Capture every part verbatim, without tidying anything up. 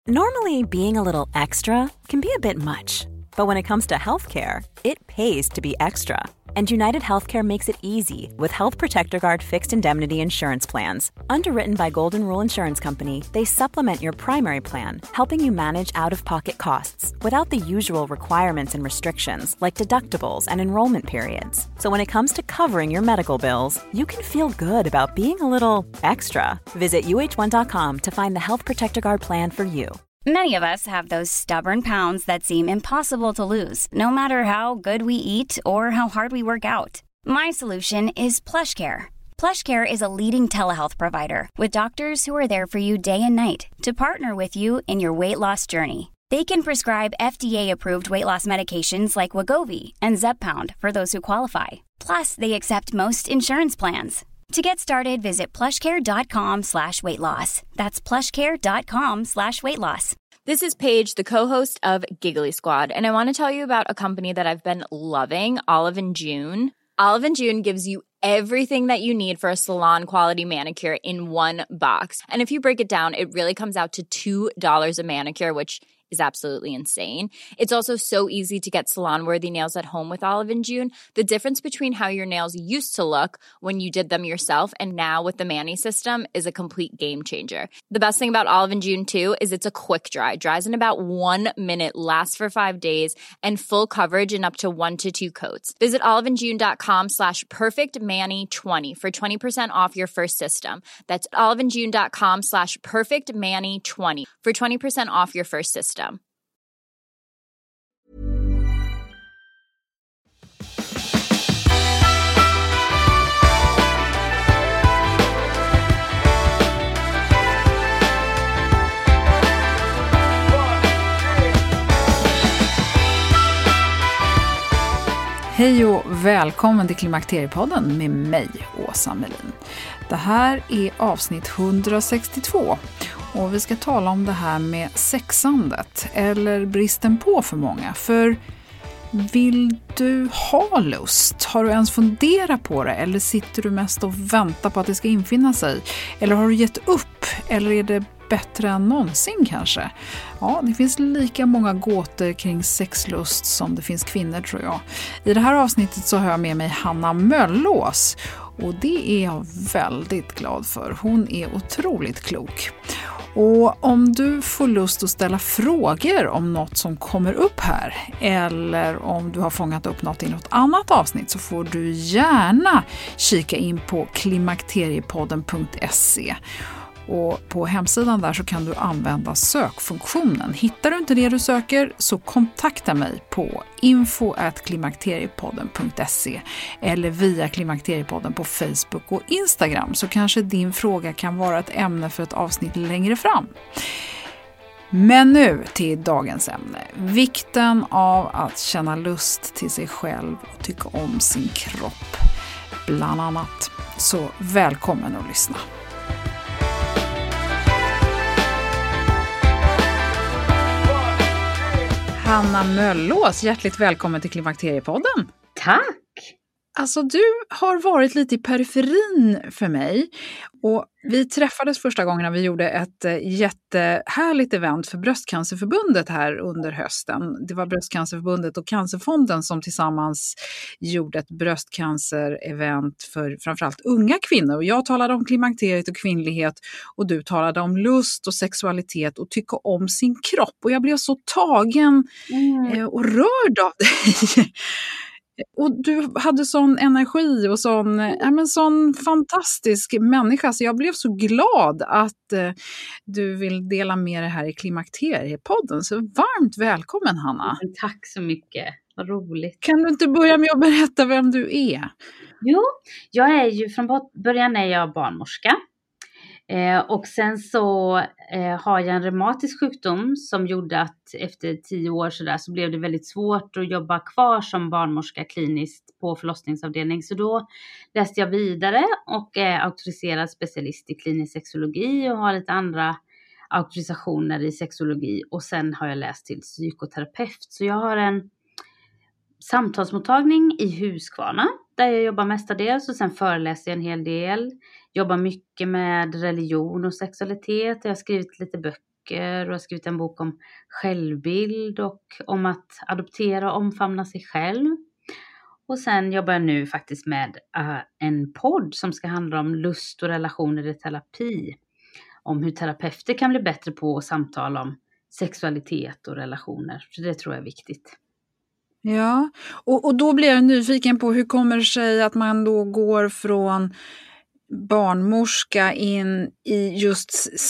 Normally, being a little extra can be a bit much, but when it comes to healthcare, it pays to be extra. And United Healthcare makes it easy with Health Protector Guard fixed indemnity insurance plans. Underwritten by Golden Rule Insurance Company, they supplement your primary plan, helping you manage out-of-pocket costs without the usual requirements and restrictions like deductibles and enrollment periods. So when it comes to covering your medical bills, you can feel good about being a little extra. Visit U H one dot com to find the Health Protector Guard plan for you. Many of us have those stubborn pounds that seem impossible to lose, no matter how good we eat or how hard we work out. My solution is PlushCare. PlushCare is a leading telehealth provider with doctors who are there for you day and night to partner with you in your weight loss journey. They can prescribe F D A-approved weight loss medications like Wegovy and Zepbound for those who qualify. Plus, they accept most insurance plans. To get started, visit plushcare.com slash weight loss. That's plushcare.com slash weight loss. This is Paige, the co-host of Giggly Squad, and I want to tell you about a company that I've been loving, Olive and June. Olive and June gives you everything that you need for a salon-quality manicure in one box. And if you break it down, it really comes out to two dollars a manicure, which is absolutely insane. It's also so easy to get salon-worthy nails at home with Olive and June. The difference between how your nails used to look when you did them yourself and now with the Mani system is a complete game changer. The best thing about Olive and June, too, is it's a quick dry. Dries in about one minute, lasts for five days, and full coverage in up to one to two coats. Visit oliveandjune.com slash perfectmani20 for twenty percent off your first system. That's oliveandjune.com slash perfectmani20 for twenty percent off your first system. Hej och välkommen till Klimakteriepodden med mig, Åsa Melin. Det här är avsnitt hundrasextiotvå och vi ska tala om det här med sexandet, eller bristen på för många. För vill du ha lust? Har du ens funderat på det? Eller sitter du mest och väntar på att det ska infinna sig? Eller har du gett upp? Eller är det bättre än någonsin kanske? Ja, det finns lika många gåtor kring sexlust som det finns kvinnor, tror jag. I det här avsnittet så har jag med mig Hanna Möllås. Och det är jag väldigt glad för. Hon är otroligt klok. Och om du får lust att ställa frågor om något som kommer upp här, eller om du har fångat upp något i något annat avsnitt, så får du gärna kika in på klimakteriepodden punkt se. Och på hemsidan där så kan du använda sökfunktionen. Hittar du inte det du söker så kontakta mig på info at klimakteriepodden punkt se eller via Klimakteriepodden på Facebook och Instagram, så kanske din fråga kan vara ett ämne för ett avsnitt längre fram. Men nu till dagens ämne. Vikten av att känna lust till sig själv och tycka om sin kropp, bland annat. Så välkommen att lyssna. Hanna Möllås, hjärtligt välkommen till Klimakteriepodden. Tack! Alltså du har varit lite i periferin för mig, och vi träffades första gången när vi gjorde ett jättehärligt event för Bröstcancerförbundet här under hösten. Det var Bröstcancerförbundet och Cancerfonden som tillsammans gjorde ett bröstcancer-event för framförallt unga kvinnor. Och jag talade om klimakteriet och kvinnlighet, och du talade om lust och sexualitet och tycka om sin kropp. Och jag blev så tagen mm. och rörd av dig. Och du hade sån energi och sån, ja, men sån fantastisk människa, så jag blev så glad att eh, du vill dela med dig här i Klimakteriepodden. Så varmt välkommen, Hanna. Tack så mycket, vad roligt. Kan du inte börja med att berätta vem du är? Jo, jag är ju från början är jag barnmorska. Eh, och sen så eh, har jag en reumatisk sjukdom som gjorde att efter tio år så, där, så blev det väldigt svårt att jobba kvar som barnmorska kliniskt på förlossningsavdelning. Så då läste jag vidare och är auktoriserad specialist i klinisk sexologi och har lite andra auktorisationer i sexologi. Och sen har jag läst till psykoterapeut. Så jag har en samtalsmottagning i Huskvarna där jag jobbar mestadels, och sen föreläser jag en hel del. Jobbar mycket med religion och sexualitet. Jag har skrivit lite böcker böcker och har skrivit en bok om självbild och om att adoptera och omfamna sig själv. Och sen jobbar jag nu faktiskt med uh, en podd som ska handla om lust och relationer i terapi. Om hur terapeuter kan bli bättre på att samtala om sexualitet och relationer. Så det tror jag är viktigt. Ja, och, och då blir jag nyfiken på hur kommer det sig att man då går från barnmorska in i just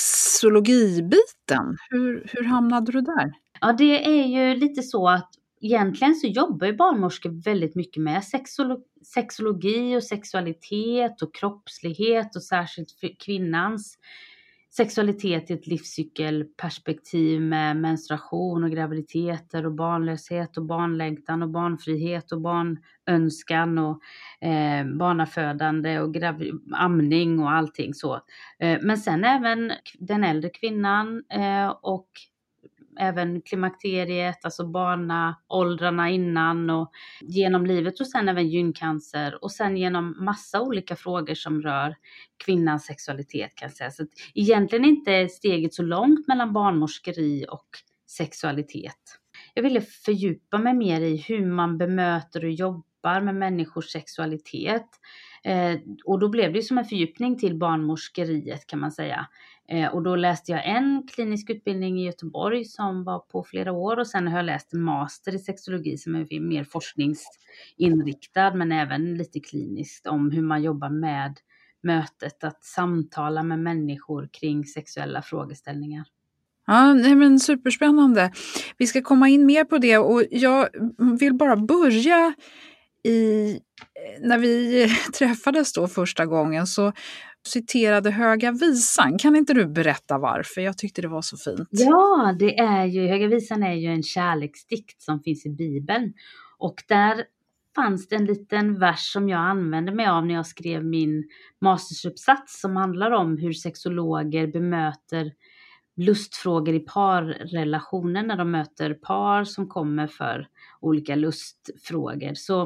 sexologibiten. Hur, hur hamnade du där? Ja, det är ju lite så att egentligen så jobbar ju barnmorskor väldigt mycket med sexolo- sexologi och sexualitet och kroppslighet och särskilt för kvinnans sexualitet i ett livscykelperspektiv med menstruation och graviditeter och barnlöshet och barnlängtan och barnfrihet och barnönskan och eh, barnafödande och gravid- amning och allting så. Eh, men sen även den äldre kvinnan eh, och även klimakteriet, alltså barnaåldrarna innan och genom livet och sen även gyncancer och sen genom massa olika frågor som rör kvinnans sexualitet kan jag säga. Så att egentligen inte är steget så långt mellan barnmorskeri och sexualitet. Jag ville fördjupa mig mer i hur man bemöter och jobbar med människors sexualitet. Eh, och då blev det som en fördjupning till barnmorskeriet kan man säga. Eh, och då läste jag en klinisk utbildning i Göteborg som var på flera år och sen har jag läst en master i sexologi som är mer forskningsinriktad men även lite kliniskt om hur man jobbar med mötet att samtala med människor kring sexuella frågeställningar. Ja, nej men superspännande. Vi ska komma in mer på det och jag vill bara börja i, när vi träffades då första gången så citerade Höga visan. Kan inte du berätta varför? Jag tyckte det var så fint. Ja, det är ju, Höga visan är ju en kärleksdikt som finns i Bibeln. Och där fanns det en liten vers som jag använde mig av när jag skrev min mastersuppsats som handlar om hur sexologer bemöter lustfrågor i parrelationer när de möter par som kommer för olika lustfrågor. Så,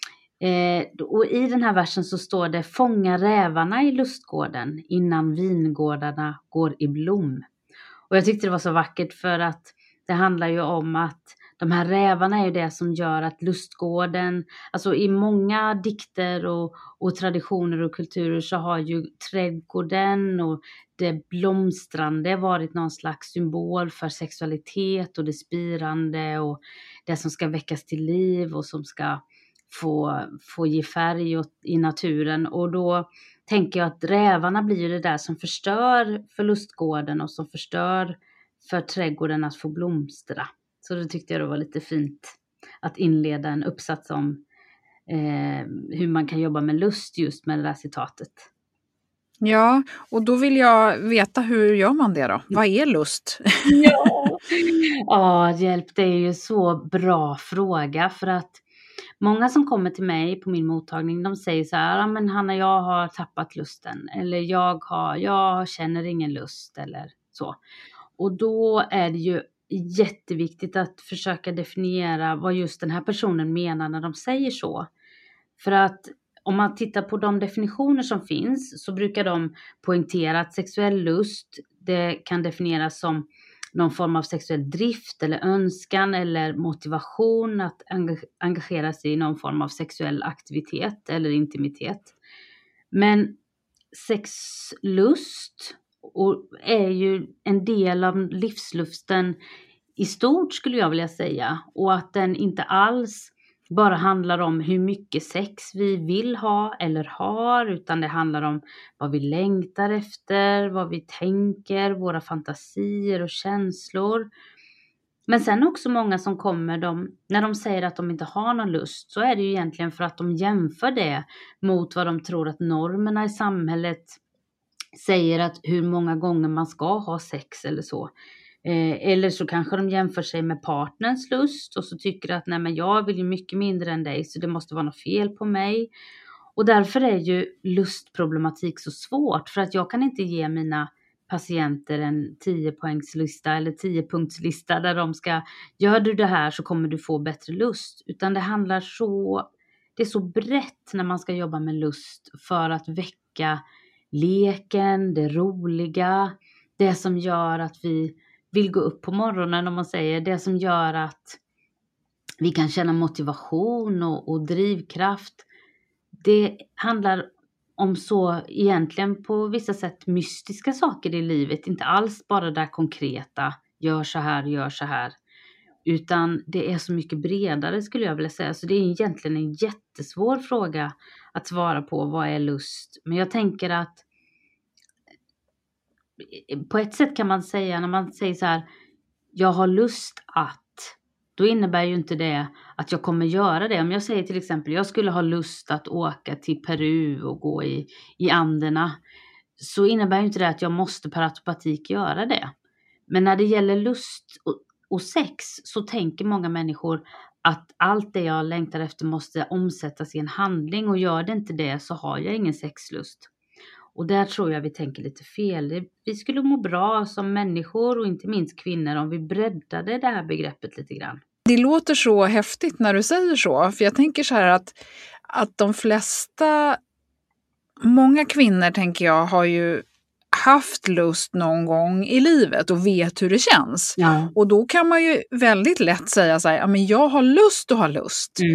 eh, och i den här versen så står det: fånga rävarna i lustgården innan vingårdarna går i blom. Och jag tyckte det var så vackert för att det handlar ju om att de här rävarna är ju det som gör att lustgården, alltså i många dikter och, och traditioner och kulturer så har ju trädgården och det blomstrande varit någon slags symbol för sexualitet och det spirande och det som ska väckas till liv och som ska få, få ge färg åt, i naturen. Och då tänker jag att rävarna blir ju det där som förstör för lustgården och som förstör för trädgården att få blomstra. Så då tyckte jag det var lite fint att inleda en uppsats om eh, hur man kan jobba med lust just med det där citatet. Ja, och då vill jag veta hur gör man det då? Vad är lust? Ja, ja hjälp, det är ju så bra fråga för att många som kommer till mig på min mottagning, de säger så här: ja, men Hanna, jag har tappat lusten eller jag, har, jag känner ingen lust eller så. Och då är det ju jätteviktigt att försöka definiera vad just den här personen menar när de säger så. För att om man tittar på de definitioner som finns så brukar de poängtera att sexuell lust, det kan definieras som någon form av sexuell drift eller önskan eller motivation att engagera sig i någon form av sexuell aktivitet eller intimitet. Men sexlust och är ju en del av livslusten i stort skulle jag vilja säga. Och att den inte alls bara handlar om hur mycket sex vi vill ha eller har. Utan det handlar om vad vi längtar efter, vad vi tänker, våra fantasier och känslor. Men sen också många som kommer, de, när de säger att de inte har någon lust så är det ju egentligen för att de jämför det mot vad de tror att normerna i samhället säger att hur många gånger man ska ha sex eller så. Eh, eller så kanske de jämför sig med partners lust och så tycker att nej men jag vill ju mycket mindre än dig så det måste vara något fel på mig. Och därför är ju lustproblematik så svårt för att jag kan inte ge mina patienter en tio poängslista eller tio punktslista där de ska, gör du det här så kommer du få bättre lust. Utan det handlar så, det är så brett när man ska jobba med lust för att väcka leken, det roliga, det som gör att vi vill gå upp på morgonen, om man säger, det som gör att vi kan känna motivation och, och drivkraft. Det handlar om så egentligen på vissa sätt mystiska saker i livet. Inte alls bara det konkreta, gör så här, gör så här. Utan det är så mycket bredare skulle jag vilja säga. Så det är egentligen en jättesvår fråga att svara på, vad är lust? Men jag tänker att på ett sätt kan man säga, när man säger så här, jag har lust att, då innebär ju inte det att jag kommer göra det. Om jag säger till exempel, jag skulle ha lust att åka till Peru och gå i, i Anderna, så innebär ju inte det att jag måste per automatik göra det. Men när det gäller lust och, och sex, så tänker många människor att allt det jag längtar efter måste omsättas i en handling, och gör det inte det så har jag ingen sexlust. Och där tror jag vi tänker lite fel. Vi skulle må bra som människor, och inte minst kvinnor, om vi breddade det här begreppet lite grann. Det låter så häftigt när du säger så. För jag tänker så här att, att de flesta, många kvinnor tänker jag, har ju haft lust någon gång i livet och vet hur det känns. Ja. Och då kan man ju väldigt lätt säga så här, ja men jag har lust att ha lust. Mm.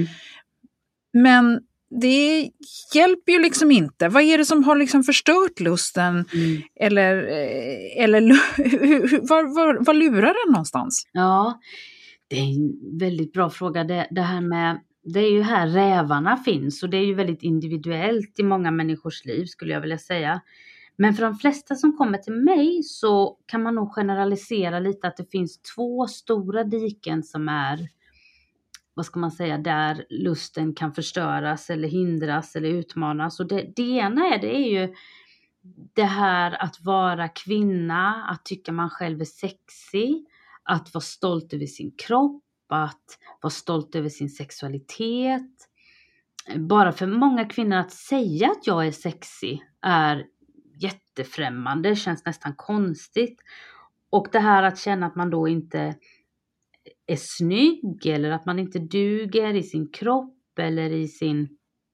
Men det hjälper ju liksom inte. Vad är det som har liksom förstört lusten? Mm. Eller, eller var, var, var lurar den någonstans? Ja, det är en väldigt bra fråga. Det, det här med, det är ju här rävarna finns, och det är ju väldigt individuellt i många människors liv skulle jag vilja säga. Men för de flesta som kommer till mig så kan man nog generalisera lite att det finns två stora diken som är, vad ska man säga, där lusten kan förstöras eller hindras eller utmanas. Och det, det ena är, det är ju det här att vara kvinna, att tycka man själv är sexig, att vara stolt över sin kropp, att vara stolt över sin sexualitet. Bara för många kvinnor att säga att jag är sexig är jättefrämmande, känns nästan konstigt. Och det här att känna att man då inte är snygg, eller att man inte duger i sin kropp eller i sin,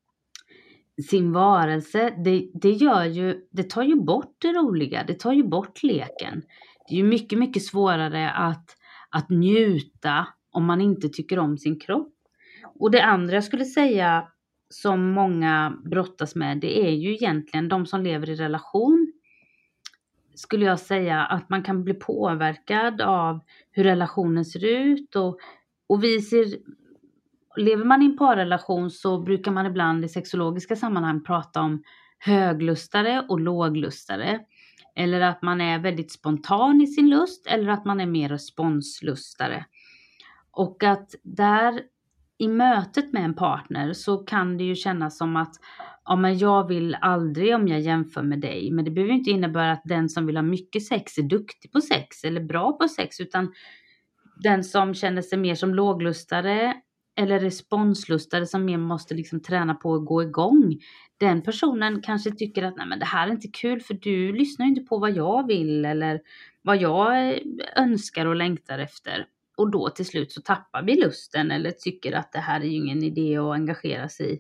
sin varelse, det, det gör ju, det tar ju bort det roliga, det tar ju bort leken. Det är ju mycket, mycket svårare att, att njuta om man inte tycker om sin kropp. Och det andra jag skulle säga som många brottas med, det är ju egentligen de som lever i relation. Skulle jag säga att man kan bli påverkad av hur relationen ser ut. Och, och vi ser, lever man i en parrelation så brukar man ibland i sexologiska sammanhang prata om höglustare och låglustare. Eller att man är väldigt spontan i sin lust, eller att man är mer responslustare. Och att där i mötet med en partner så kan det ju kännas som att ja, men jag vill aldrig om jag jämför med dig. Men det behöver inte innebära att den som vill ha mycket sex är duktig på sex eller bra på sex. Utan den som känner sig mer som låglustare eller responslustare som mer måste liksom träna på att gå igång. Den personen kanske tycker att nej, men det här är inte kul, för du lyssnar inte på vad jag vill eller vad jag önskar och längtar efter. Och då till slut så tappar vi lusten eller tycker att det här är ju ingen idé att engagera sig i.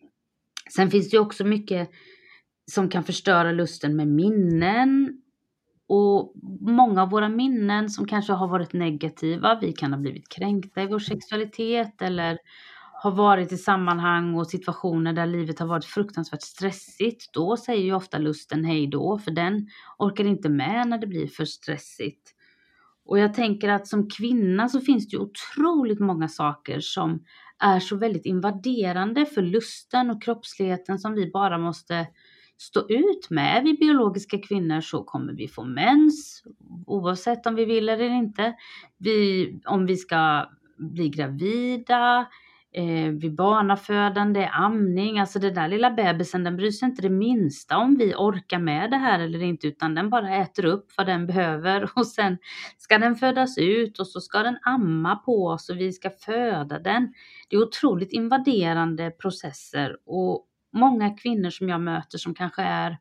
Sen finns det ju också mycket som kan förstöra lusten med minnen. Och många av våra minnen som kanske har varit negativa. Vi kan ha blivit kränkta i vår sexualitet eller har varit i sammanhang och situationer där livet har varit fruktansvärt stressigt. Då säger ju ofta lusten hej då, för den orkar inte med när det blir för stressigt. Och jag tänker att som kvinna så finns det ju otroligt många saker som är så väldigt invaderande för lusten och kroppsligheten som vi bara måste stå ut med. Är vi biologiska kvinnor så kommer vi få mens, oavsett om vi vill eller inte. Vi, om vi ska bli gravida, eh, vid barnafödande, amning, alltså det där lilla bebisen, den bryr sig inte det minsta om vi orkar med det här eller inte, utan den bara äter upp vad den behöver och sen ska den födas ut och så ska den amma på oss och vi ska föda den. Det är otroligt invaderande processer, och många kvinnor som jag möter som kanske är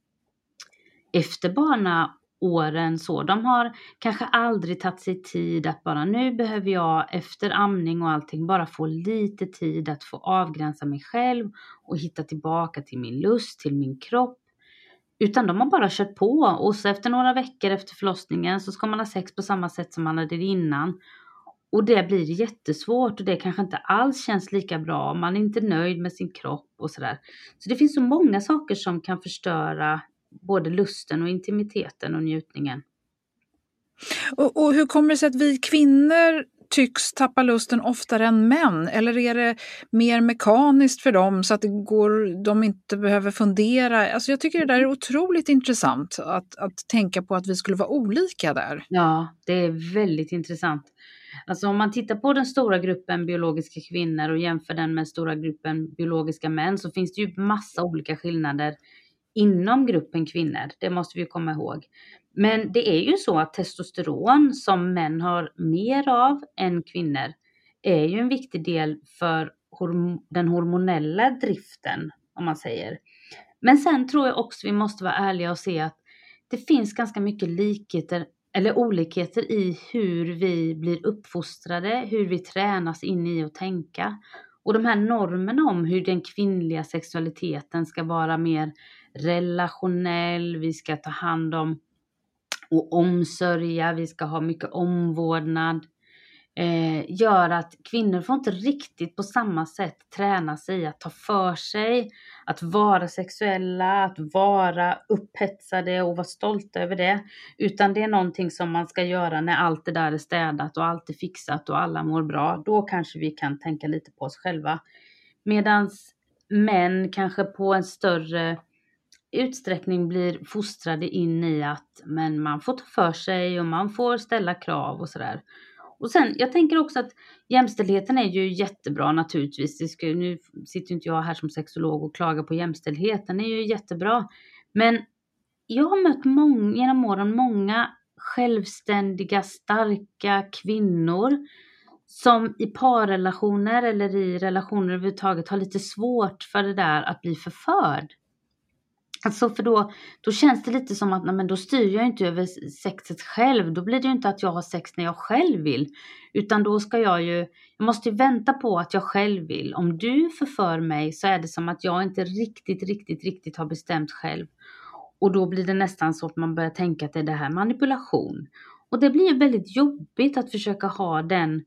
efter barnaåren så, de har kanske aldrig tagit sig tid att bara nu behöver jag efter amning och allting bara få lite tid att få avgränsa mig själv och hitta tillbaka till min lust, till min kropp. Utan de har bara kört på, och så efter några veckor efter förlossningen så ska man ha sex på samma sätt som man hade det innan. Och det blir jättesvårt, och det kanske inte alls känns lika bra. Man är inte nöjd med sin kropp och sådär. Så det finns så många saker som kan förstöra både lusten och intimiteten och njutningen. Och, och hur kommer det sig att vi kvinnor tycks tappa lusten oftare än män? Eller är det mer mekaniskt för dem så att det går, de inte behöver fundera? Alltså jag tycker det där är otroligt intressant att, att tänka på att vi skulle vara olika där. Ja, det är väldigt intressant. Alltså om man tittar på den stora gruppen biologiska kvinnor och jämför den med den stora gruppen biologiska män, så finns det ju massa olika skillnader inom gruppen kvinnor. Det måste vi komma ihåg. Men det är ju så att testosteron som män har mer av än kvinnor är ju en viktig del för horm- den hormonella driften, om man säger. Men sen tror jag också vi måste vara ärliga och se att det finns ganska mycket likheter eller olikheter i hur vi blir uppfostrade, hur vi tränas in i att tänka. Och de här normerna om hur den kvinnliga sexualiteten ska vara mer relationell, vi ska ta hand om och omsörja, vi ska ha mycket omvårdnad, eh, gör att kvinnor får inte riktigt på samma sätt träna sig att ta för sig, att vara sexuella, att vara upphetsade och vara stolta över det. Utan det är någonting som man ska göra när allt det där är städat och allt är fixat och alla mår bra. Då kanske vi kan tänka lite på oss själva. Medans män kanske på en större utsträckning blir fostrade in i att men man får ta för sig och man får ställa krav och sådär. Och sen, jag tänker också att jämställdheten är ju jättebra naturligtvis. Det ska, nu sitter inte jag här som sexolog och klagar på jämställdheten. Den är ju jättebra. Men jag har mött många, genom åren många självständiga, starka kvinnor som i parrelationer eller i relationer överhuvudtaget har lite svårt för det där att bli förförd. Alltså för då, då känns det lite som att nej, men då styr jag inte över sexet själv. Då blir det ju inte att jag har sex när jag själv vill. Utan då ska jag ju, jag måste ju vänta på att jag själv vill. Om du förför mig så är det som att jag inte riktigt, riktigt, riktigt har bestämt själv. Och då blir det nästan så att man börjar tänka att det är det här manipulation. Och det blir ju väldigt jobbigt att försöka ha den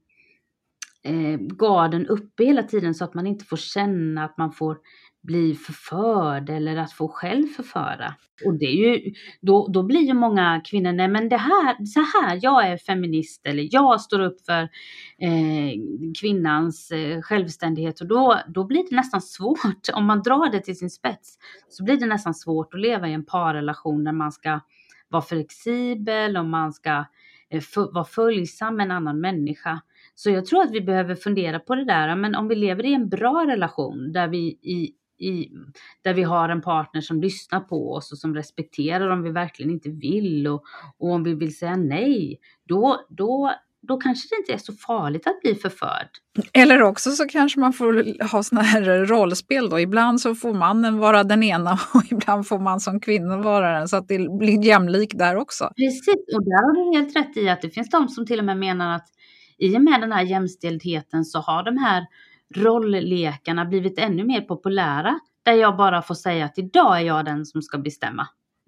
eh, garden uppe hela tiden så att man inte får känna att man får bli förförd eller att få själv förföra. Och det är ju, då, då blir ju många kvinnor, nej men det här, så här, jag är feminist eller jag står upp för eh, kvinnans eh, självständighet, och då, då blir det nästan svårt, om man drar det till sin spets, så blir det nästan svårt att leva i en parrelation där man ska vara flexibel och man ska eh, för, vara följsam med en annan människa. Så jag tror att vi behöver fundera på det där, men om vi lever i en bra relation där vi i I, där vi har en partner som lyssnar på oss och som respekterar om vi verkligen inte vill och, och om vi vill säga nej, då, då, då kanske det inte är så farligt att bli förförd. Eller också så kanske man får ha såna här rollspel då. Ibland så får mannen vara den ena och ibland får man som kvinna vara den, så att det blir jämlik där också. Precis, och där har du helt rätt i att det finns de som till och med menar att i och med den här jämställdheten så har de här rolllekarna blivit ännu mer populära, där jag bara får säga att idag är jag den som ska bestämma.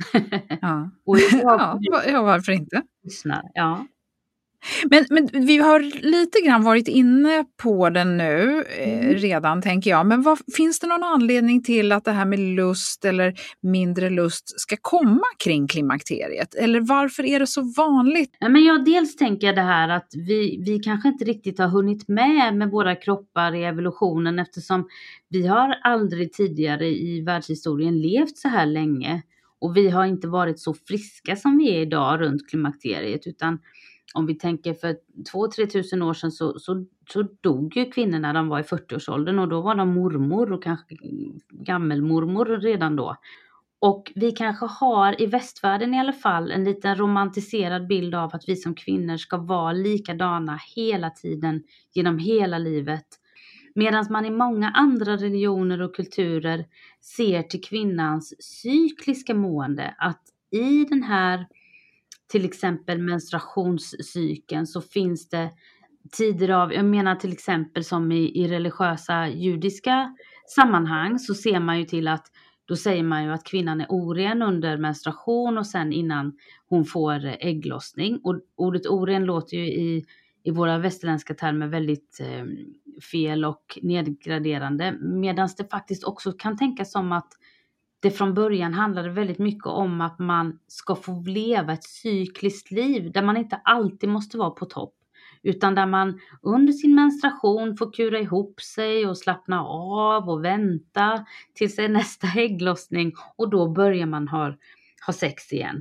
Ja, och jag, ja, ja varför inte? Ja. Men, men vi har lite grann varit inne på den nu eh, Mm. redan, tänker jag. Men vad, finns det någon anledning till att det här med lust eller mindre lust ska komma kring klimakteriet? Eller varför är det så vanligt? Ja, men jag dels tänker jag det här att vi, vi kanske inte riktigt har hunnit med med våra kroppar i evolutionen, eftersom vi har aldrig tidigare i världshistorien levt så här länge. Och vi har inte varit så friska som vi är idag runt klimakteriet, utan om vi tänker för två till tre tusen år sedan så, så, så dog ju kvinnor när de var i fyrtioårsåldern, och då var de mormor och kanske gammelmormor redan då. Och vi kanske har i västvärlden i alla fall en liten romantiserad bild av att vi som kvinnor ska vara likadana hela tiden genom hela livet. Medan man i många andra religioner och kulturer ser till kvinnans cykliska mående, att i den här till exempel menstruationscykeln så finns det tider av, jag menar till exempel som i, i religiösa judiska sammanhang så ser man ju till att då säger man ju att kvinnan är oren under menstruation och sen innan hon får ägglossning. Och ordet oren låter ju i, i våra västerländska termer väldigt eh, fel och nedgraderande. Medan det faktiskt också kan tänkas som att det från början handlade väldigt mycket om att man ska få leva ett cykliskt liv där man inte alltid måste vara på topp. Utan där man under sin menstruation får kura ihop sig och slappna av och vänta tills det är nästa ägglossning. Och då börjar man ha, ha sex igen.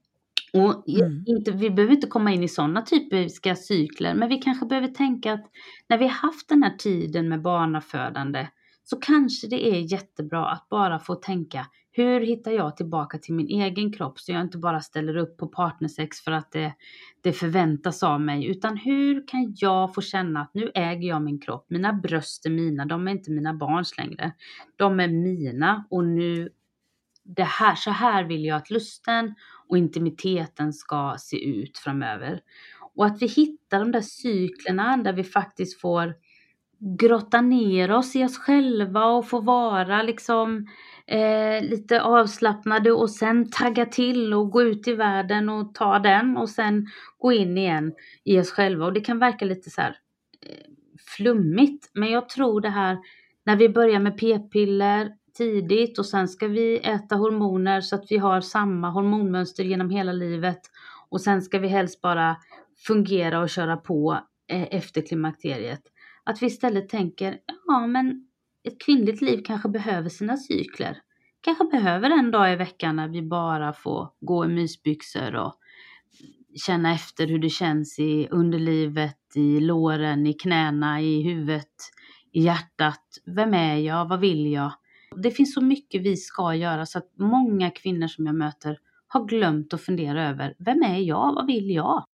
Och mm. inte, vi behöver inte komma in i sådana typiska cykler. Men vi kanske behöver tänka att när vi har haft den här tiden med barnafödande, så kanske det är jättebra att bara få tänka, hur hittar jag tillbaka till min egen kropp så jag inte bara ställer upp på partnersex för att det, det förväntas av mig. Utan hur kan jag få känna att nu äger jag min kropp, mina bröst är mina, de är inte mina barns längre. De är mina och nu, det här, så här vill jag att lusten och intimiteten ska se ut framöver. Och att vi hittar de där cyklerna där vi faktiskt får grotta ner oss i oss själva och få vara liksom eh, lite avslappnade och sen tagga till och gå ut i världen och ta den och sen gå in igen i oss själva. Och det kan verka lite så här eh, flummigt, men jag tror det här när vi börjar med p-piller tidigt och sen ska vi äta hormoner så att vi har samma hormonmönster genom hela livet och sen ska vi helst bara fungera och köra på eh, efter klimakteriet. Att vi istället tänker, ja men ett kvinnligt liv kanske behöver sina cykler. Kanske behöver en dag i veckan när vi bara får gå i mysbyxor och känna efter hur det känns i underlivet, i låren, i knäna, i huvudet, i hjärtat. Vem är jag? Vad vill jag? Det finns så mycket vi ska göra så att många kvinnor som jag möter har glömt att fundera över, vem är jag? Vad vill jag?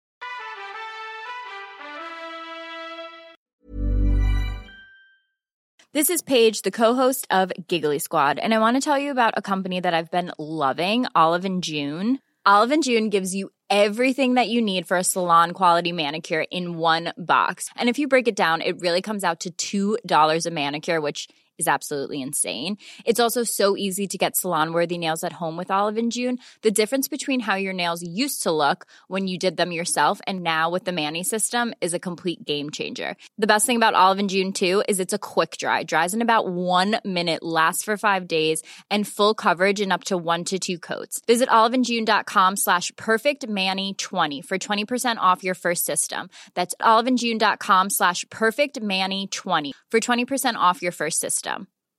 This is Paige, the co-host of Giggly Squad, and I want to tell you about a company that I've been loving, Olive and June. Olive and June gives you everything that you need for a salon-quality manicure in one box. And if you break it down, it really comes out to two dollars a manicure, which is absolutely insane. It's also so easy to get salon-worthy nails at home with Olive and June. The difference between how your nails used to look when you did them yourself and now with the Mani system is a complete game changer. The best thing about Olive and June too is it's a quick dry. Dries in about one minute, lasts for five days, and full coverage in up to one to two coats. Visit oliveandjune.com slash perfectmani20 for twenty percent off your first system. That's oliveandjune.com slash perfectmani20 for twenty percent off your first system.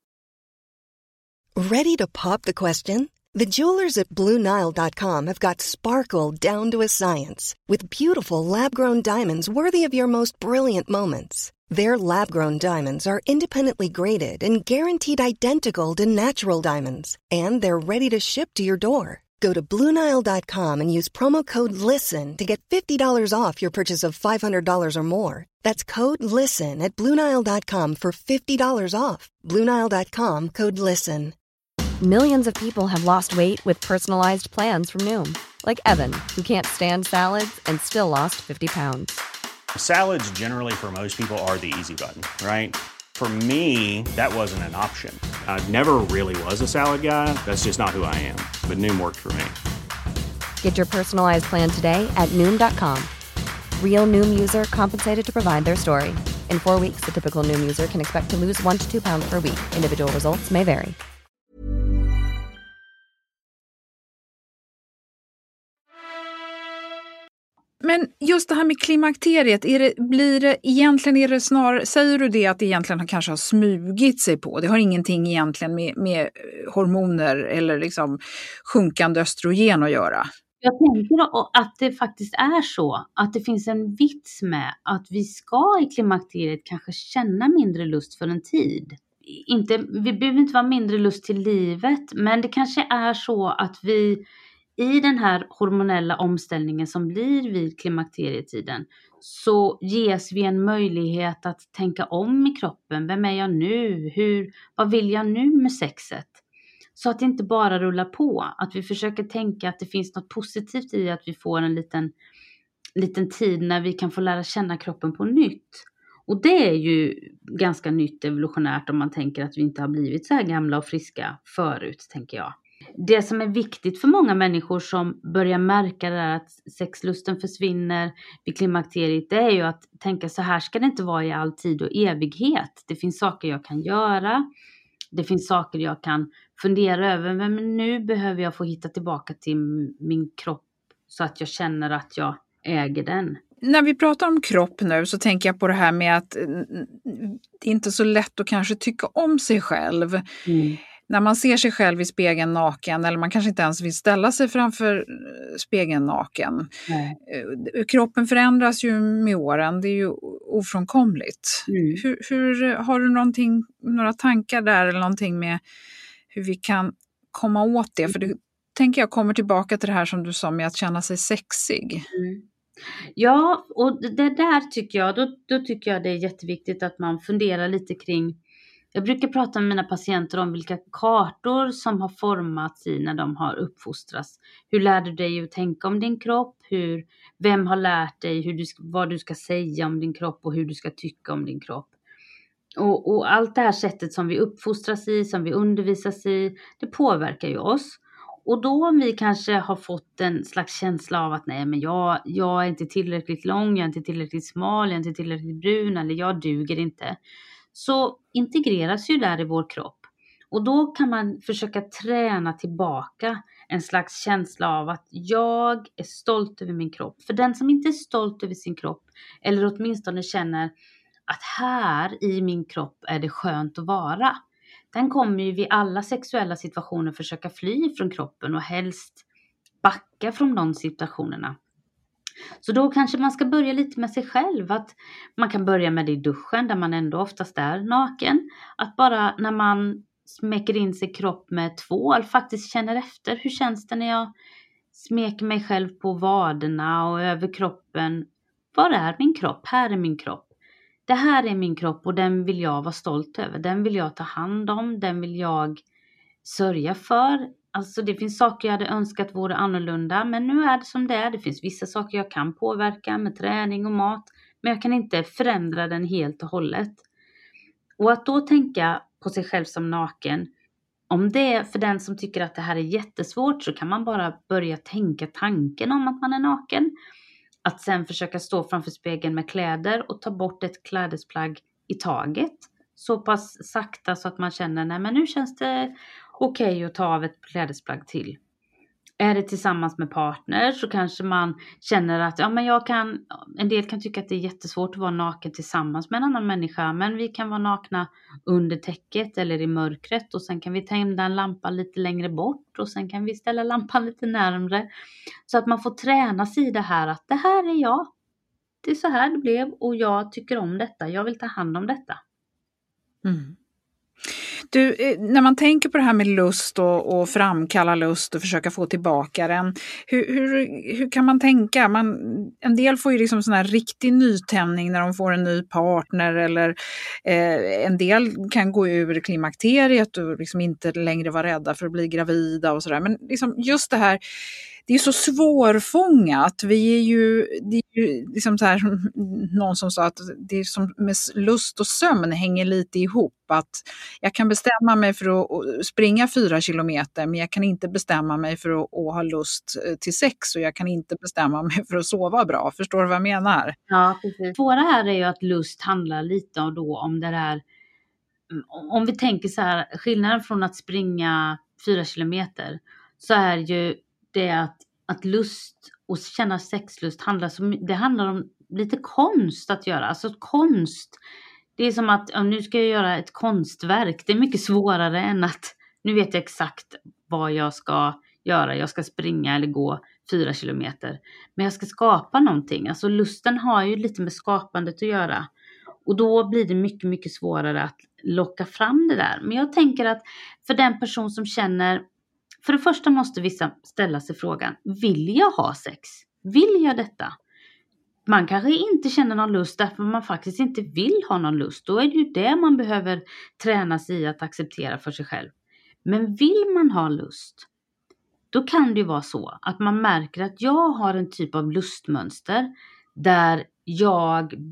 Ready to pop the question? The jewelers at Blue Nile dot com have got sparkle down to a science with beautiful lab-grown diamonds worthy of your most brilliant moments. Their lab-grown diamonds are independently graded and guaranteed identical to natural diamonds, and they're ready to ship to your door. Go to Blue Nile dot com and use promo code LISTEN to get fifty dollars off your purchase of five hundred dollars or more. That's code LISTEN at Blue Nile dot com for fifty dollars off. Blue Nile dot com, code LISTEN. Millions of people have lost weight with personalized plans from Noom. Like Evan, who can't stand salads and still lost fifty pounds. Salads generally for most people are the easy button, right? For me, that wasn't an option. I never really was a salad guy. That's just not who I am. But Noom worked for me. Get your personalized plan today at Noom dot com. Real Noom user compensated to provide their story. In four weeks, the typical Noom user can expect to lose one to two pounds per week. Individual results may vary. Men just det här med klimakteriet, är det, blir det egentligen, är det snarare, säger du det att det egentligen kanske har smugit sig på? Det har ingenting egentligen med, med hormoner eller liksom sjunkande östrogen att göra? Jag tänker att det faktiskt är så att det finns en vits med att vi ska i klimakteriet kanske känna mindre lust för en tid. Inte, vi behöver inte vara mindre lust till livet, men det kanske är så att vi i den här hormonella omställningen som blir vid klimakterietiden så ges vi en möjlighet att tänka om i kroppen. Vem är jag nu? Hur, vad vill jag nu med sexet? Så att det inte bara rullar på. Att vi försöker tänka att det finns något positivt i att vi får en liten, liten tid när vi kan få lära känna kroppen på nytt. Och det är ju ganska nytt evolutionärt om man tänker att vi inte har blivit så här gamla och friska förut, tänker jag. Det som är viktigt för många människor som börjar märka det här att sexlusten försvinner vid klimakteriet, det är ju att tänka så här ska det inte vara i all tid och evighet. Det finns saker jag kan göra. Det finns saker jag kan fundera över. Men nu behöver jag få hitta tillbaka till min kropp så att jag känner att jag äger den. När vi pratar om kropp nu så tänker jag på det här med att det är inte så lätt att kanske tycka om sig själv. Mm. När man ser sig själv i spegeln naken, eller man kanske inte ens vill ställa sig framför spegeln naken. Nej. Kroppen förändras ju med åren, det är ju ofrånkomligt. Mm. Hur, hur, har du någonting, några tankar där eller någonting med hur vi kan komma åt det? För det tänker jag kommer tillbaka till det här som du sa med att känna sig sexig. Mm. Ja, och det där tycker jag, då, då tycker jag det är jätteviktigt att man funderar lite kring. Jag brukar prata med mina patienter om vilka kartor som har formats i när de har uppfostrats. Hur lär du dig att tänka om din kropp? Hur, vem har lärt dig hur du, vad du ska säga om din kropp och hur du ska tycka om din kropp? Och, och allt det här sättet som vi uppfostras i, som vi undervisas i, det påverkar ju oss. Och då om vi kanske har fått en slags känsla av att nej men jag, jag är inte tillräckligt lång, jag är inte tillräckligt smal, jag är inte tillräckligt brun eller jag duger inte. Så integreras ju där i vår kropp. Och då kan man försöka träna tillbaka en slags känsla av att jag är stolt över min kropp. För den som inte är stolt över sin kropp, eller åtminstone känner att här i min kropp är det skönt att vara, den kommer ju vid alla sexuella situationer försöka fly från kroppen och helst backa från de situationerna. Så då kanske man ska börja lite med sig själv. Att man kan börja med det i duschen där man ändå oftast är naken. Att bara när man smeker in sig kropp med tvål faktiskt känner efter. Hur känns det när jag smeker mig själv på vaderna och över kroppen? Var är min kropp? Här är min kropp. Det här är min kropp och den vill jag vara stolt över. Den vill jag ta hand om. Den vill jag sörja för. Alltså det finns saker jag hade önskat vore annorlunda. Men nu är det som det är. Det finns vissa saker jag kan påverka med träning och mat. Men jag kan inte förändra den helt och hållet. Och att då tänka på sig själv som naken. Om det är för den som tycker att det här är jättesvårt så kan man bara börja tänka tanken om att man är naken. Att sen försöka stå framför spegeln med kläder och ta bort ett klädesplagg i taget. Så pass sakta så att man känner, nej men nu känns det okej okay att ta av ett klädesplagg till. Är det tillsammans med partner så kanske man känner att ja, men jag kan, en del kan tycka att det är jättesvårt att vara naken tillsammans med en annan människa. Men vi kan vara nakna under täcket eller i mörkret och sen kan vi tända en lampa lite längre bort och sen kan vi ställa lampan lite närmre. Så att man får träna sig i det här att det här är jag. Det är så här det blev och jag tycker om detta. Jag vill ta hand om detta. Mm. Du, när man tänker på det här med lust och, och framkalla lust och försöka få tillbaka den, hur, hur, hur kan man tänka? Man, en del får ju liksom sån här riktig nytändning när de får en ny partner eller eh, en del kan gå ur klimakteriet och liksom inte längre vara rädda för att bli gravida och sådär. Men liksom just det här, det är så svårfångat. Vi är ju, det är ju liksom så här, någon som sa att det är som med lust och sömn hänger lite ihop. Att jag kan bestämma mig för att springa fyra kilometer men jag kan inte bestämma mig för att, att ha lust till sex och jag kan inte bestämma mig för att sova bra. Förstår du vad jag menar? Ja, precis. Svåra här är ju att lust handlar lite då om det där. Om vi tänker så här, skillnaden från att springa fyra kilometer så är ju det att, att lust och känna sexlust handlar, som, det handlar om lite konst att göra. Alltså konst, det är som att ja, nu ska jag göra ett konstverk. Det är mycket svårare än att nu vet jag exakt vad jag ska göra. Jag ska springa eller gå fyra kilometer. Men jag ska skapa någonting. Alltså lusten har ju lite med skapandet att göra. Och då blir det mycket, mycket svårare att locka fram det där. Men jag tänker att för den person som känner, för det första måste vissa ställa sig frågan, vill jag ha sex? Vill jag detta? Man kanske inte känner någon lust därför man faktiskt inte vill ha någon lust. Då är det ju det man behöver träna sig i att acceptera för sig själv. Men vill man ha lust, då kan det ju vara så att man märker att jag har en typ av lustmönster där jag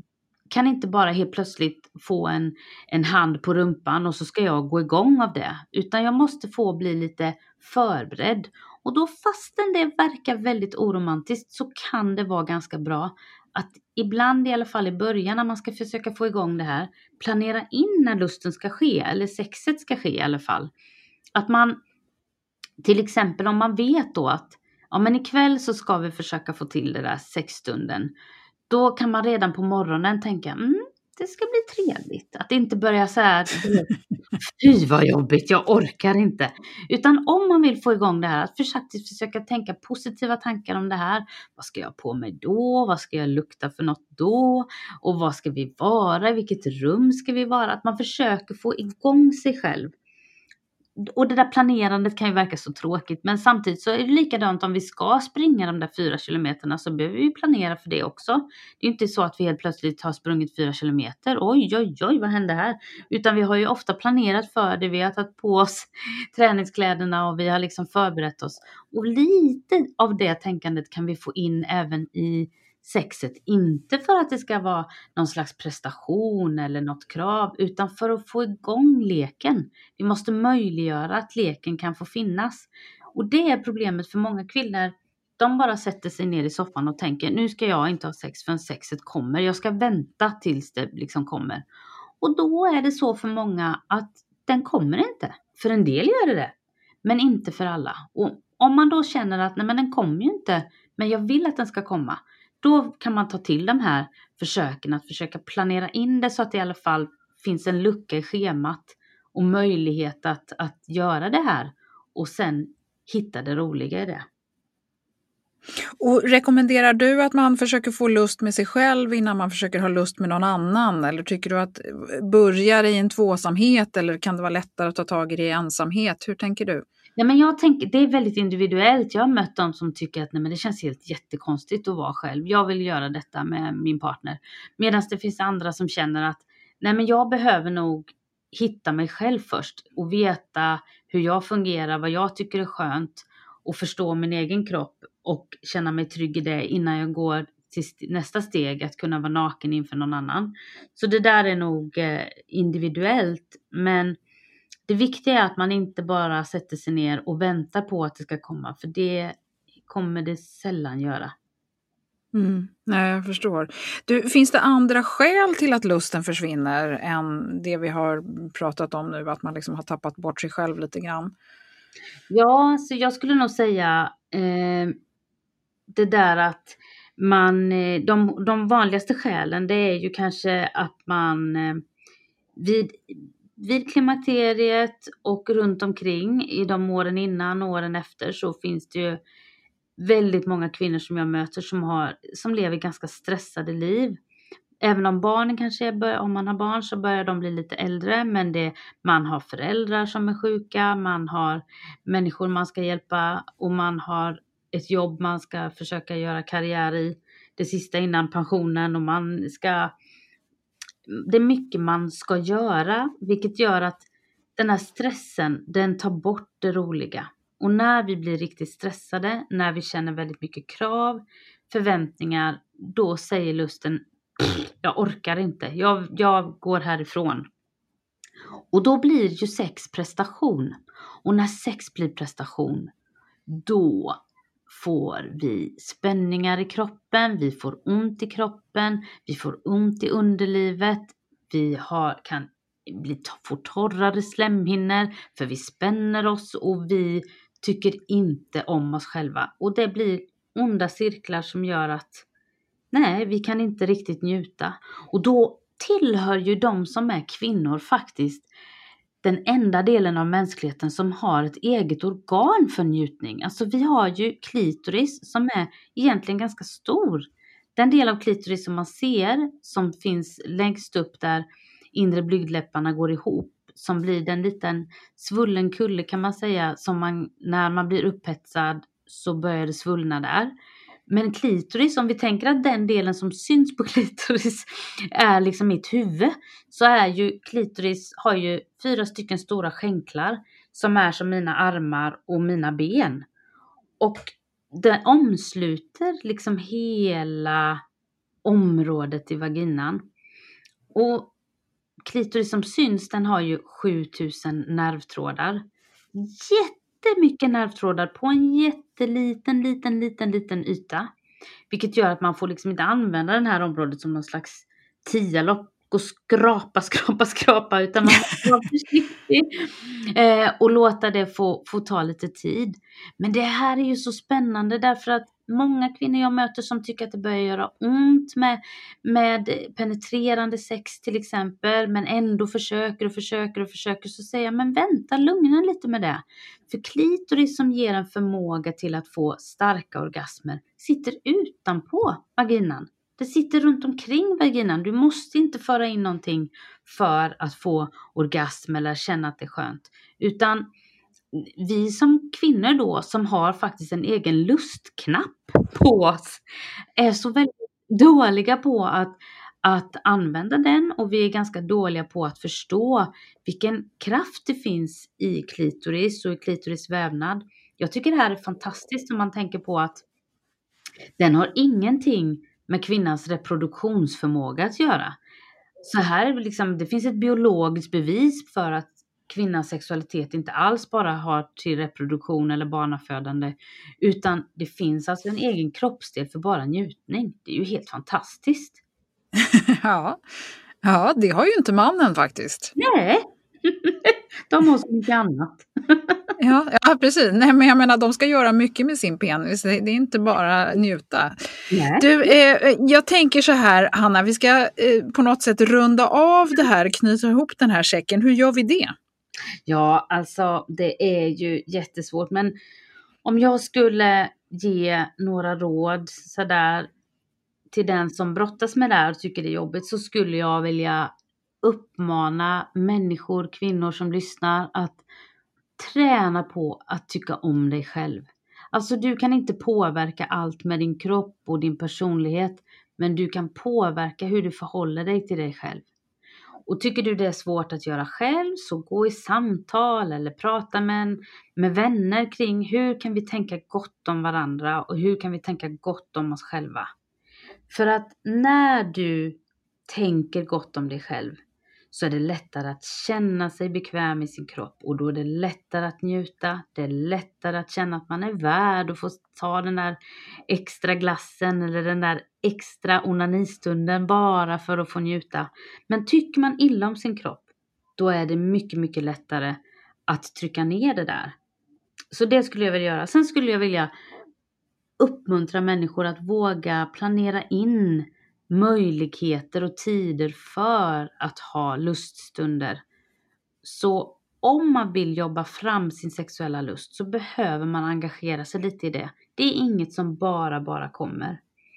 kan inte bara helt plötsligt få en, en hand på rumpan och så ska jag gå igång av det. Utan jag måste få bli lite förberedd. Och då fastän det verkar väldigt oromantiskt så kan det vara ganska bra att ibland i alla fall i början när man ska försöka få igång det här, planera in när lusten ska ske eller sexet ska ske i alla fall. Att man till exempel om man vet då att ja, men ikväll så ska vi försöka få till det där sexstunden. Då kan man redan på morgonen tänka, mm, det ska bli trevligt. Att inte börja så här, fy vad jobbigt, jag orkar inte. Utan om man vill få igång det här, att faktiskt försöka tänka positiva tankar om det här. Vad ska jag på mig då? Vad ska jag lukta för något då? Och vad ska vi vara? I vilket rum ska vi vara? Att man försöker få igång sig själv. Och det där planerandet kan ju verka så tråkigt. Men samtidigt så är det likadant om vi ska springa de där fyra kilometerna. Så behöver vi planera för det också. Det är inte så att vi helt plötsligt har sprungit fyra kilometer. Oj, oj, oj, vad hände här? Utan vi har ju ofta planerat för det. Vi har tagit på oss träningskläderna och vi har liksom förberett oss. Och lite av det tänkandet kan vi få in även i sexet. Inte för att det ska vara någon slags prestation eller något krav, utan för att få igång leken. Vi måste möjliggöra att leken kan få finnas. Och det är problemet för många kvinnor. De bara sätter sig ner i soffan och tänker, nu ska jag inte ha sex förrän sexet kommer. Jag ska vänta tills det liksom kommer. Och då är det så för många att den kommer inte. För en del gör det det, men inte för alla. Och om man då känner att nej, men den kommer ju inte, men jag vill att den ska komma. Då kan man ta till de här försöken att försöka planera in det så att det i alla fall finns en lucka i schemat och möjlighet att, att göra det här och sen hitta det roliga i det. Och rekommenderar du att man försöker få lust med sig själv innan man försöker ha lust med någon annan? Eller tycker du att börjar i en tvåsamhet eller kan det vara lättare att ta tag i det i ensamhet? Hur tänker du? Ja, men jag tänker, det är väldigt individuellt. Jag har mött dem som tycker att nej, men det känns helt jättekonstigt att vara själv. Jag vill göra detta med min partner. Medan det finns andra som känner att nej, men jag behöver nog hitta mig själv först. Och veta hur jag fungerar, vad jag tycker är skönt. Och förstå min egen kropp. Och känna mig trygg i det innan jag går till nästa steg. Att kunna vara naken inför någon annan. Så det där är nog individuellt. Men det viktiga är att man inte bara sätter sig ner och väntar på att det ska komma. För det kommer det sällan göra. Mm, nej, jag förstår. Du, finns det andra skäl till att lusten försvinner än det vi har pratat om nu? Att man liksom har tappat bort sig själv lite grann. Ja, så jag skulle nog säga eh, det där att man, de, de vanligaste skälen det är ju kanske att man eh, vid... Vid klimakteriet och runt omkring i de åren innan och åren efter så finns det ju väldigt många kvinnor som jag möter som, har, som lever ganska stressade liv. Även om barnen kanske är, om man har barn så börjar de bli lite äldre, men det, man har föräldrar som är sjuka, man har människor man ska hjälpa och man har ett jobb man ska försöka göra karriär i, det sista innan pensionen, och man ska... Det är mycket man ska göra, vilket gör att den här stressen, den tar bort det roliga. Och när vi blir riktigt stressade, när vi känner väldigt mycket krav, förväntningar, då säger lusten, jag orkar inte, jag, jag går härifrån. Och då blir ju sex prestation. Och när sex blir prestation, då får vi spänningar i kroppen, vi får ont i kroppen, vi får ont i underlivet, vi har, kan bli, få torrare slemhinnor för vi spänner oss och vi tycker inte om oss själva. Och det blir onda cirklar som gör att nej, vi kan inte riktigt njuta. Och då tillhör ju de som är kvinnor faktiskt den enda delen av mänskligheten som har ett eget organ för njutning. Alltså vi har ju klitoris som är egentligen ganska stor. Den del av klitoris som man ser, som finns längst upp där inre blygdläpparna går ihop, som blir den liten svullen kulle kan man säga, som man, när man blir upphetsad så börjar det svullna där. Men klitoris, om vi tänker att den delen som syns på klitoris är liksom mitt huvud, så är ju klitoris, har ju fyra stycken stora skänklar som är som mina armar och mina ben. Och den omsluter liksom hela området i vaginan. Och klitoris som syns, den har ju sjutusen nervtrådar. Jättemycket nervtrådar på en jätteliten, liten, liten, liten yta. Vilket gör att man får liksom inte använda det här området som någon slags tialock och skrapa, skrapa, skrapa. Utan man måste vara försiktig eh, och låta det få, få ta lite tid. Men det här är ju så spännande därför att många kvinnor jag möter som tycker att det börjar göra ont med, med penetrerande sex till exempel. Men ändå försöker och försöker och försöker. Så säger jag, men vänta, lugna lite med det. För klitoris som ger en förmåga till att få starka orgasmer sitter utanpå vaginan. Det sitter runt omkring vaginan. Du måste inte föra in någonting för att få orgasm eller känna att det är skönt. Utan vi som kvinnor då som har faktiskt en egen lustknapp på oss är så väldigt dåliga på att, att använda den. Och vi är ganska dåliga på att förstå vilken kraft det finns i klitoris och i klitoris vävnad. Jag tycker det här är fantastiskt om man tänker på att den har ingenting med kvinnans reproduktionsförmåga att göra. Så här är det liksom, det finns ett biologiskt bevis för att kvinnans sexualitet inte alls bara har till reproduktion eller barnafödande, utan det finns alltså en egen kroppsdel för bara njutning. Det är ju helt fantastiskt. ja. ja, det har ju inte mannen faktiskt. Nej, de har så mycket annat. Ja, ja, precis. Nej, men jag menar, de ska göra mycket med sin penis. Det är inte bara njuta. Nej. Du, eh, jag tänker så här, Hanna, vi ska eh, på något sätt runda av det här, knyta ihop den här säcken. Hur gör vi det? Ja, alltså det är ju jättesvårt. Men om jag skulle ge några råd sådär till den som brottas med det här och tycker det är jobbigt, så skulle jag vilja uppmana människor, kvinnor som lyssnar att träna på att tycka om dig själv. Alltså du kan inte påverka allt med din kropp och din personlighet, men du kan påverka hur du förhåller dig till dig själv. Och tycker du det är svårt att göra själv, så gå i samtal eller prata med, med vänner kring hur kan vi tänka gott om varandra och hur kan vi tänka gott om oss själva. För att när du tänker gott om dig själv så är det lättare att känna sig bekväm i sin kropp. Och då är det lättare att njuta. Det är lättare att känna att man är värd att få ta den där extra glassen eller den där extra onanistunden bara för att få njuta. Men tycker man illa om sin kropp, då är det mycket, mycket lättare att trycka ner det där. Så det skulle jag vilja göra. Sen skulle jag vilja uppmuntra människor att våga planera in möjligheter och tider för att ha luststunder. Så om man vill jobba fram sin sexuella lust så behöver man engagera sig lite i det. Det är inget som bara bara kommer.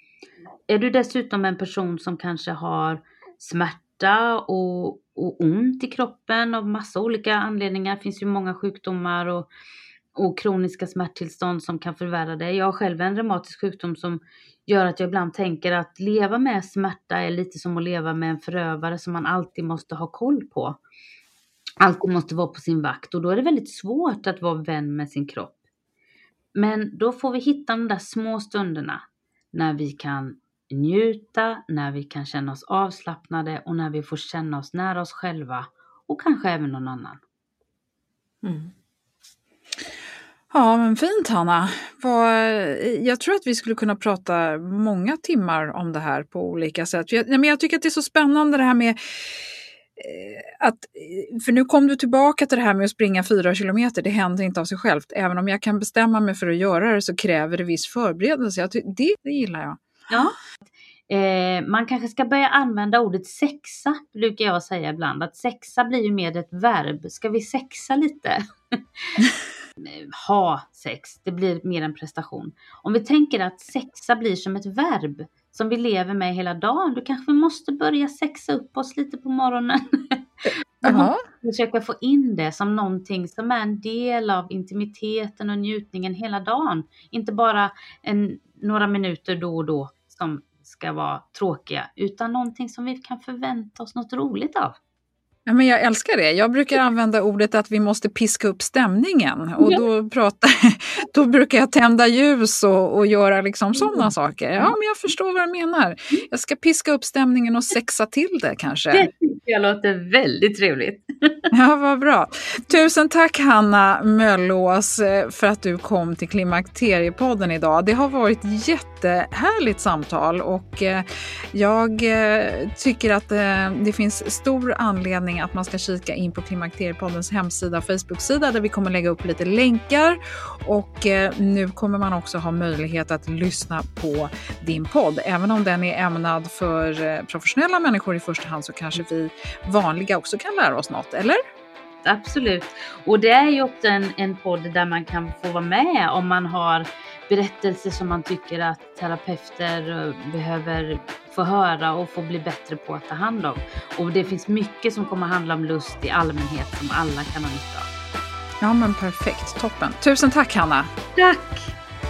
Är du dessutom en person som kanske har smärta och, och ont i kroppen av massa olika anledningar. Det finns ju många sjukdomar och och kroniska smärttillstånd som kan förvärra det. Jag har själv en reumatisk sjukdom som gör att jag ibland tänker att leva med smärta är lite som att leva med en förövare som man alltid måste ha koll på. Alltid måste vara på sin vakt och då är det väldigt svårt att vara vän med sin kropp. Men då får vi hitta de där små stunderna när vi kan njuta, när vi kan känna oss avslappnade och när vi får känna oss nära oss själva och kanske även någon annan. Mm. Ja, men fint Hanna. Jag tror att vi skulle kunna prata många timmar om det här på olika sätt. Jag tycker att det är så spännande det här med att, för nu kom du tillbaka till det här med att springa fyra kilometer. Det händer inte av sig självt. Även om jag kan bestämma mig för att göra det så kräver det viss förberedelse. Det, det gillar jag. Ja. Eh, man kanske ska börja använda ordet sexa, brukar jag säga ibland. Att sexa blir ju mer ett verb. Ska vi sexa lite? Ha sex, det blir mer en prestation. Om vi tänker att sexa blir som ett verb som vi lever med hela dagen, då kanske vi måste börja sexa upp oss lite på morgonen. Uh-huh. Försöka få in det som någonting som är en del av intimiteten och njutningen hela dagen. Inte bara en, några minuter då och då som ska vara tråkiga, utan någonting som vi kan förvänta oss något roligt av. Ja, men jag älskar det. Jag brukar använda ordet att vi måste piska upp stämningen. Och då, pratar, då brukar jag tända ljus och, och göra liksom sådana saker. Ja, men jag förstår vad du menar. Jag ska piska upp stämningen och sexa till det kanske. Det tycker jag låter väldigt trevligt. Ja, vad bra. Tusen tack Hanna Möllås för att du kom till Klimakteriepodden idag. Det har varit ett jättehärligt samtal och jag tycker att det finns stor anledning att man ska kika in på Klimakteriepoddens hemsida och Facebook-sida där vi kommer lägga upp lite länkar och nu kommer man också ha möjlighet att lyssna på din podd. Även om den är ämnad för professionella människor i första hand så kanske vi vanliga också kan lära oss något, eller? Absolut. Och det är ju också en, en podd där man kan få vara med om man har berättelser som man tycker att terapeuter behöver få höra och få bli bättre på att ta hand om. Och det finns mycket som kommer handla om lust i allmänhet som alla kan ha nytta av. Ja men perfekt, toppen. Tusen tack Hanna. Tack!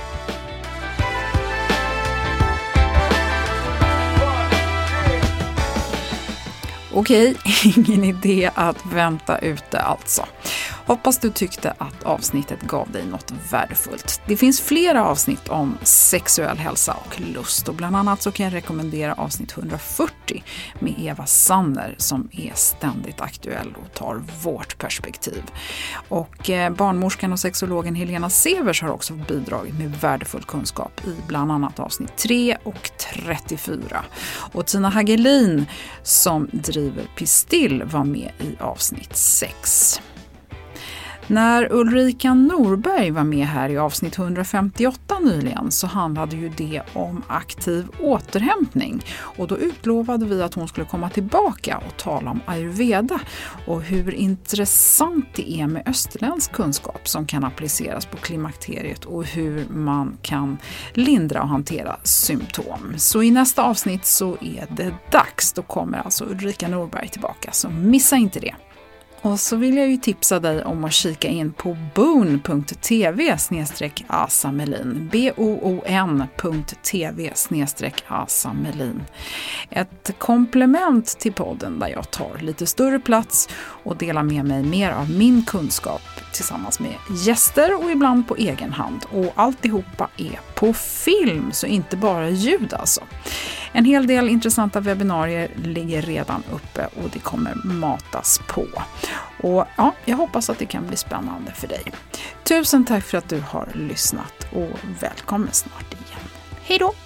Okej, ingen idé att vänta ute alltså. Hoppas du tyckte att avsnittet gav dig något värdefullt. Det finns flera avsnitt om sexuell hälsa och lust och bland annat så kan jag rekommendera avsnitt hundrafyrtio med Eva Sanner som är ständigt aktuell och tar vårt perspektiv. Och eh, barnmorskan och sexologen Helena Severs har också bidragit med värdefull kunskap i bland annat avsnitt tre och trettiofyra. Och Tina Hagelin som driver Pistill var med i avsnitt sex. När Ulrika Norberg var med här i avsnitt hundrafemtioåtta nyligen så handlade ju det om aktiv återhämtning och då utlovade vi att hon skulle komma tillbaka och tala om ayurveda och hur intressant det är med österländsk kunskap som kan appliceras på klimakteriet och hur man kan lindra och hantera symptom. Så i nästa avsnitt så är det dags, då kommer alltså Ulrika Norberg tillbaka, så missa inte det. Och så vill jag ju tipsa dig om att kika in på boon punkt tv snedstreck asamelin. b o o n punkt tv snedstreck asamelin. Ett komplement till podden där jag tar lite större plats och delar med mig mer av min kunskap tillsammans med gäster och ibland på egen hand. Och alltihopa är på film, så inte bara ljud alltså. En hel del intressanta webbinarier ligger redan uppe och det kommer matas på. Och ja, jag hoppas att det kan bli spännande för dig. Tusen tack för att du har lyssnat och välkommen snart igen. Hej då!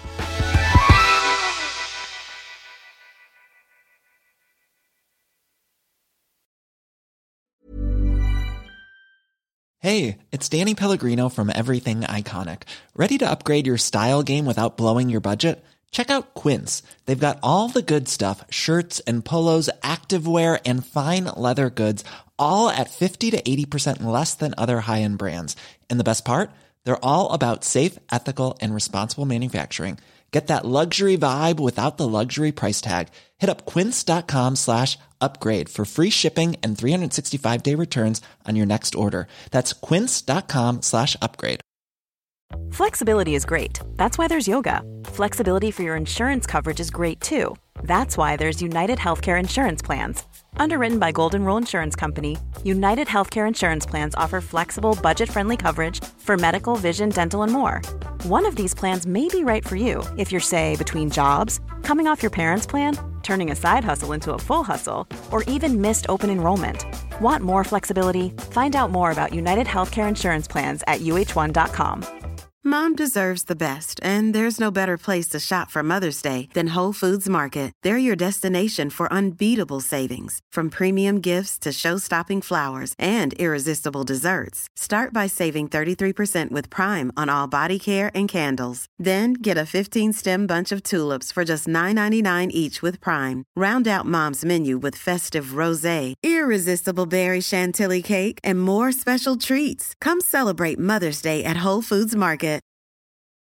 Hey, it's Danny Pellegrino from Everything Iconic. Ready to upgrade your style game without blowing your budget? Check out Quince. They've got all the good stuff, shirts and polos, activewear, and fine leather goods, all at fifty to eighty percent less than other high-end brands. And the best part? They're all about safe, ethical, and responsible manufacturing. Get that luxury vibe without the luxury price tag. Hit up quince.com slash upgrade for free shipping and three sixty-five day returns on your next order. That's quince.com slash upgrade. Flexibility is great. That's why there's yoga. Flexibility for your insurance coverage is great too. That's why there's United Healthcare Insurance Plans. Underwritten by Golden Rule Insurance Company, United Healthcare Insurance Plans offer flexible, budget-friendly coverage for medical, vision, dental, and more. One of these plans may be right for you if you're, say, between jobs, coming off your parents' plan, turning a side hustle into a full hustle, or even missed open enrollment. Want more flexibility? Find out more about United Healthcare Insurance Plans at U H one dot com. Mom deserves the best, and there's no better place to shop for Mother's Day than Whole Foods Market. They're your destination for unbeatable savings, from premium gifts to show-stopping flowers and irresistible desserts. Start by saving thirty-three percent with Prime on all body care and candles. Then get a fifteen-stem bunch of tulips for just nine ninety-nine each with Prime. Round out Mom's menu with festive rosé, irresistible berry chantilly cake, and more special treats. Come celebrate Mother's Day at Whole Foods Market.